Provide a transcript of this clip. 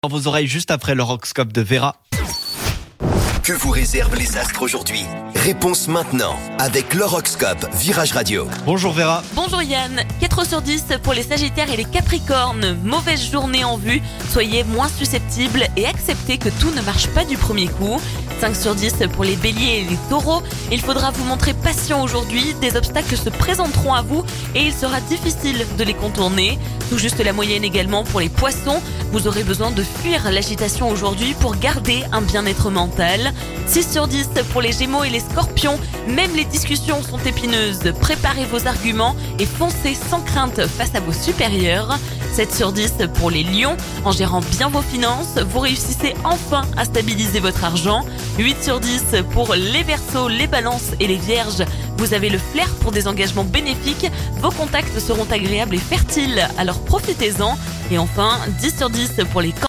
Dans vos oreilles juste après l'horoscope de Vera. Que vous réservent les astres aujourd'hui? Réponse maintenant avec l'horoscope Virage Radio. Bonjour Vera. Bonjour Yann, 4 sur 10 pour les Sagittaires et les Capricornes. Mauvaise journée en vue, soyez moins susceptibles et acceptez que tout ne marche pas du premier coup. 5 sur 10 pour les Béliers et les Taureaux. Il faudra vous montrer patient aujourd'hui, des obstacles se présenteront à vous et il sera difficile de les contourner. Tout juste la moyenne également pour les Poissons. Vous aurez besoin de fuir l'agitation aujourd'hui pour garder un bien-être mental. 6 sur 10 pour les Gémeaux et les Scorpions. Même les discussions sont épineuses. Préparez vos arguments et foncez sans crainte face à vos supérieurs. 7 sur 10 pour les Lions. En gérant bien vos finances, vous réussissez enfin à stabiliser votre argent. 8 sur 10 pour les Verseaux, les Balances et les Vierges. Vous avez le flair pour des engagements bénéfiques. Vos contacts seront agréables et fertiles, alors profitez-en. Et enfin, 10 sur 10 pour les